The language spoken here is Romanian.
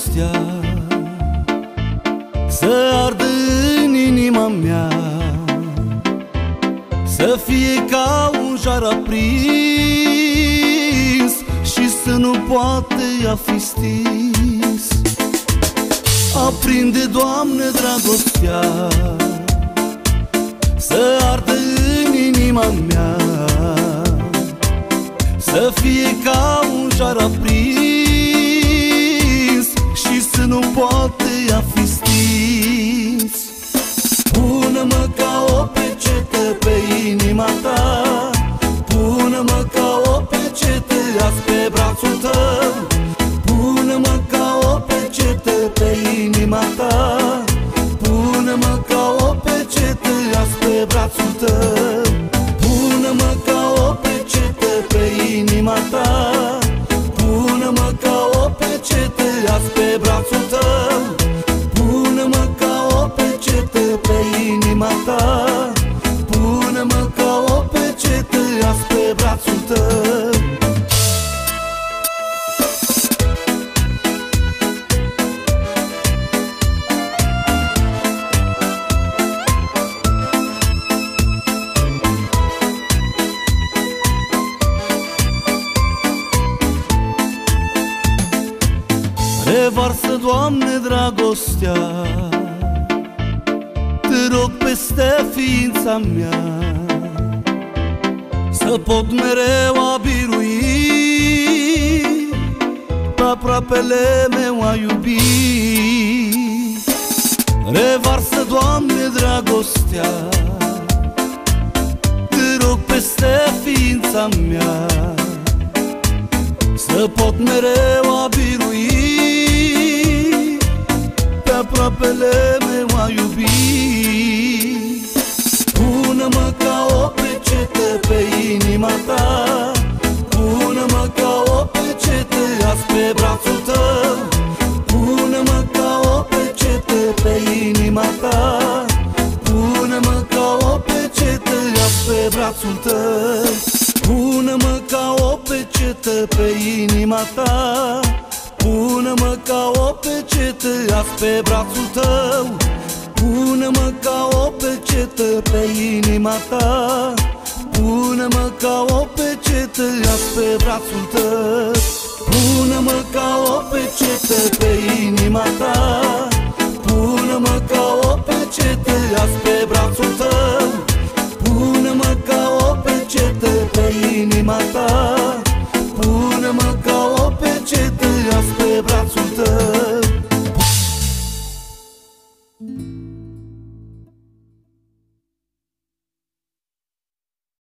dragostea să ardă în inima mea, să fie ca un jar aprins și să nu poate a fi stins. Aprinde, Doamne, dragostea să ardă în inima mea, să fie ca un jar aprins și să nu poate a fi stins. Pune-mă ca o pecetă pe inima ta, pune-mă ca o pecetă azi pe brațul tău, pune-mă ca o pecetă pe inima ta, pune-mă ca o pecetă azi pe brațul tău, pune-mă ca o pecetă pe inima ta, pune-mă ca o pecetă azi pe brațul tău, pune-mă ca o pecetă pe inima ta, pune-mă ca o pecetă azi pe brațul tău. Revarsă, Doamne, dragostea, te rog peste ființa mea, să pot mereu a birui, pe aproapele meu a iubi. Revarsă, Doamne, dragostea, te rog peste ființa mea, să pot mereu a birui, pe aproapele meu a iubi. Pune-mă ca o pecetă pe inima ta, pune-mă ca o pecetă azi pe brațul tău, pune-mă ca o pecetă pe inima ta, pune-mă ca o pecetă azi pe brațul tău, pune-mă ca o pecetă pe inima ta, pune-mă ca o pecetă azi pe brațul tău, pune-mă ca o pecetă pe inima ta, pune-mă ca o pecetă azi pe brațul tău, pune-mă ca o pecetă pe inima ta, pune-mă ca o pecetă azi pe brațul tău, pune-mă ca o pecetă pe inima ta, pune-mă ca o pecetă azi pe brațul tău.